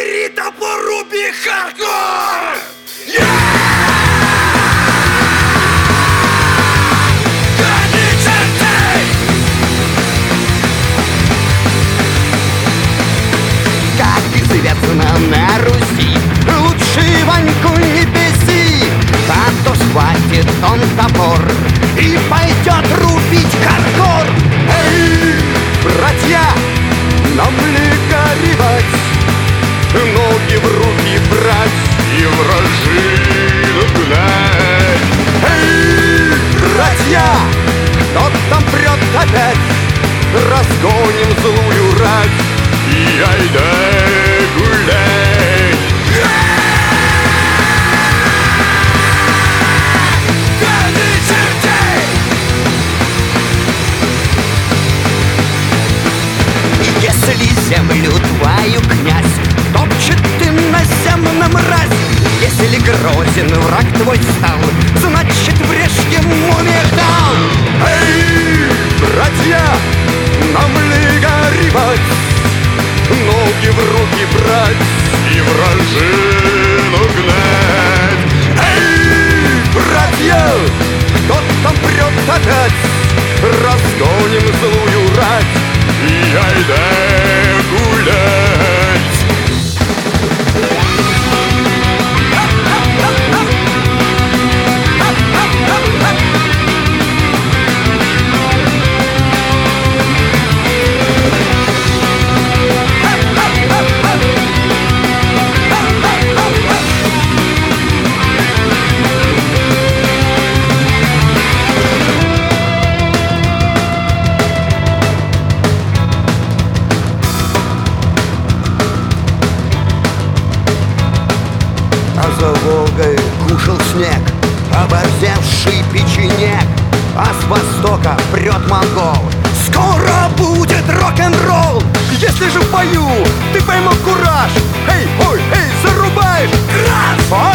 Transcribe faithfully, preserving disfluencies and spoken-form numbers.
Бери топор, руби хардкор! Как известно на Руси, лучше Ваньку не беси, а то схватит он топор и пойдет рубить хардкор. Эй, братья, нам ли горевать, ноги в руки брать и вражину гнать? Эй, братья, кто там прет опять, разгоним злую рать и айда гулять. Гони чертей! Если землю твою, князь, топчет ты на земном мразь, если грозен враг твой стал, значит врежь ему металл. Эй, братья, нам ли горевать, ноги в руки брать и вражину гнать? Эй, братья, кто там прет опять, разгоним злую рать и айда гулять. За Волгой кушал снег оборзевший печенек, а с востока прет монгол. Скоро будет рок-н-ролл. Если же в бою ты поймал кураж, эй, ой, эй, зарубаешь, раз,